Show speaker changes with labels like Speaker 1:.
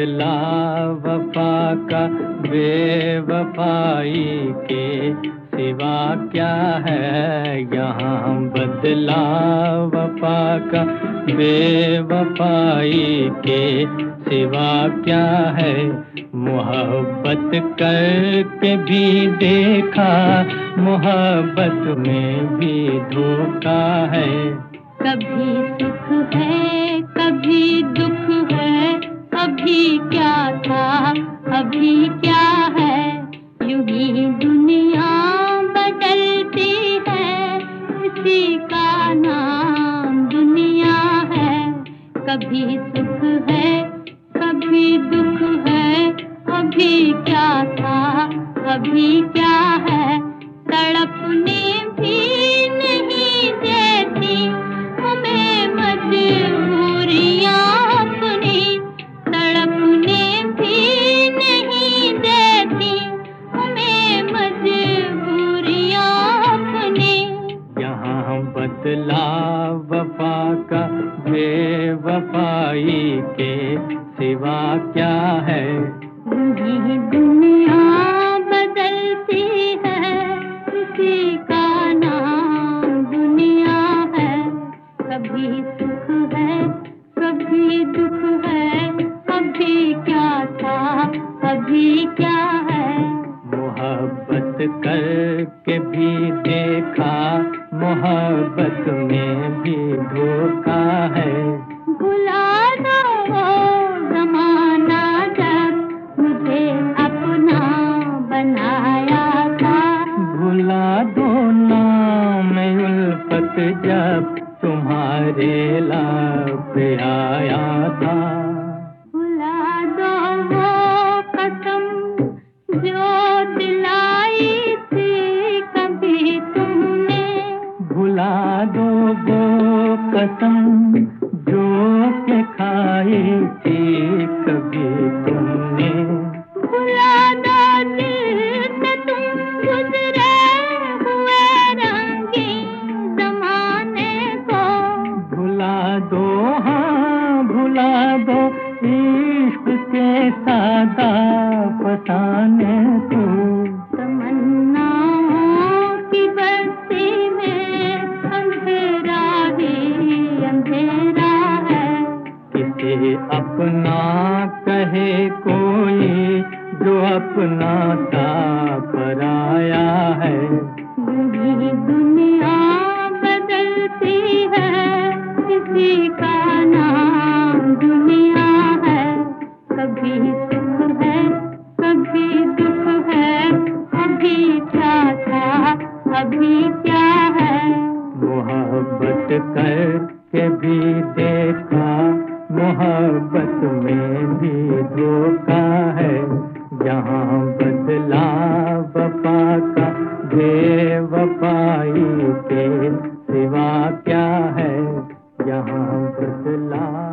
Speaker 1: बदला वफा का बेवफाई के सिवा क्या है यहाँ। बदला वफा का बेवफाई के सिवा क्या है। मोहब्बत करके भी देखा, मोहब्बत में भी धोखा है।
Speaker 2: कभी सुख है कभी दुख है, अभी क्या था अभी क्या है। यूं ही दुनिया बदलती है, इसी का नाम दुनिया है। कभी सुख है कभी दुख है, अभी क्या था अभी क्या है। तड़पने भी नहीं देती हमें मजबूरियां अपनी, तड़पने भी नहीं देती हमें मजबूरियां अपनी।
Speaker 1: यहाँ बदला वफा का बेवफाई के सिवा क्या है।
Speaker 2: यही दुनिया बदलती है, इसी का नाम दुनिया है। कभी सुख है कभी दुख है, अभी क्या था अभी क्या है।
Speaker 1: मोहब्बत करके भी देखा, मोहब्बत में भी धोखा है।
Speaker 2: भुला दो वो ज़माना जब मुझे अपना बनाया था।
Speaker 1: भुला दो नाम उल्फत जब तुम्हारे लब पे आया था।
Speaker 2: भुला दो वो कसम जो दिलाई थी कभी तुमने।
Speaker 1: भुला दो वो कसम जो के खाई थी कभी तुमने।
Speaker 2: भुला दो जिससे तुम गुजरे हुए रंगीन ज़माने को।
Speaker 1: भुला दो हाँ भुला दो इश्क के सादा फसाने को।
Speaker 2: तमन्नाओं की बस्ती में अंधेरा ही अंधेरा है।
Speaker 1: किसे अपना कहे कोई जो अपना सा पराया है।
Speaker 2: यही दुनिया बदलती है, इसी का नाम दुनिया है। कभी सुख है कभी दुख है, अभी क्या था अभी क्या है।
Speaker 1: मोहब्बत करके भी देखा, मोहब्बत में भी धोखा है। यहाँ बदला वफा का बेवफाई के सिवा क्या है। यहाँ बदला